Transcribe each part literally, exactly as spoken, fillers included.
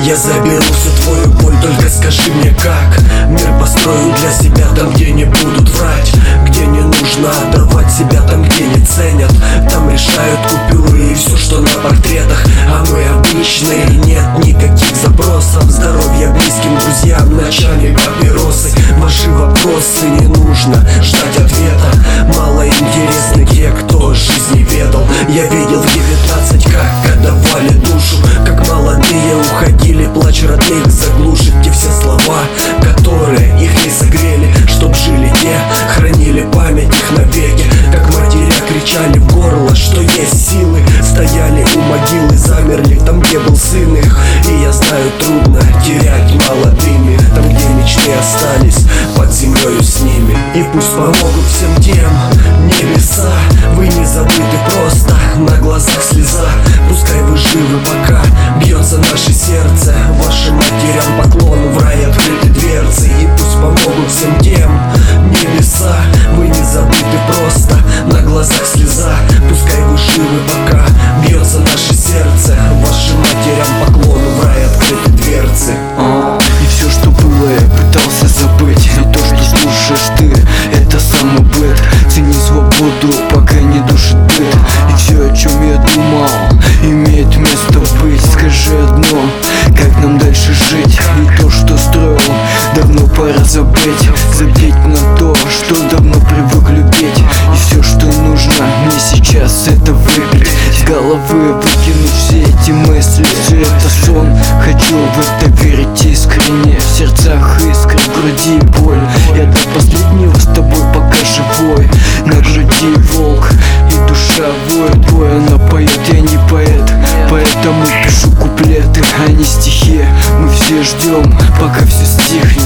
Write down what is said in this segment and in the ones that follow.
Я заберу всю твою боль, только скажи мне как. Мир построю для себя там, где не будут врать, где не нужно отдавать себя, там, где не ценят. Там решают купюры и все, что на портретах. А мы обычные, нет никаких запросов. Здоровья близким друзьям, ночами папиросы. Ваши вопросы не нужно ждать ответа. Мало интересны те, кто жизни ведал. Я видел в девятнадцать, как отдавали душу, как молодые уходили, плач родных заглушит те все слова, которые их не согрели. Чтоб жили те, хранили память их навеки, как матеря кричали в горло, что есть силы. Стояли у могилы, замерли там, где был сын их. И я знаю, трудно терять молодыми там, где мечты остались под землею с ними. И пусть помогут всем тем небеса, вы не забыты просто, на глазах слеза. Пускай вы живы, пока бьется наше сердце. Вашим матерям поклон, в рай открыты дверцы. И пусть помогут всем тем небеса, вы не забыты просто, на глазах слеза. Пускай вы живы, пока бьется наше сердце. Вашим матерям поклон, в рай открыты дверцы. И все, что было, я пытался забыть. И то, что слушаешь ты, это самый быт. Цени свободу, пока не душит быт. И все, о чем я думал, имеет место быть. Скажи одно, как нам дальше жить? И то, что строил, давно пора забыть. Забить на то, что давно привык любить. И все, что нужно мне сейчас, это выпить. С головы выкинуть все эти мысли. Все это сон, хочу в это верить искренне. В сердцах искры, в груди боль. Я до последнего с тобой пока живой. На груди волк и душа воет. Твой она поет, я не поэт, поэтому пишу куплеты, а не стихи. Мы все ждем, пока все стихнет.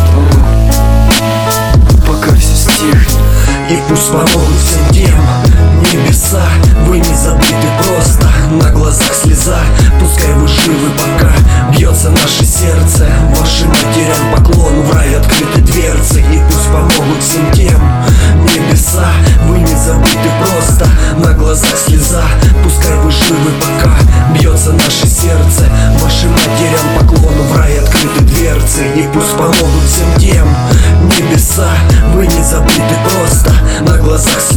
Пока все стихнет. И пусть помогут всем тем небеса, вы не забыты просто, на глазах слеза. Пускай вы живы, пока бьется наше сердце. Вашим матерям поклон, в рай открыты дверцы. И пусть помогут всем тем небеса, вы не забыты просто, на глазах слеза. Пускай вы живы, пока бьется наше сердце. Вашим матерям поклон, в рай открыты дверцы. И пусть помогут всем тем небеса, вы не забыты просто, на глазах слеза.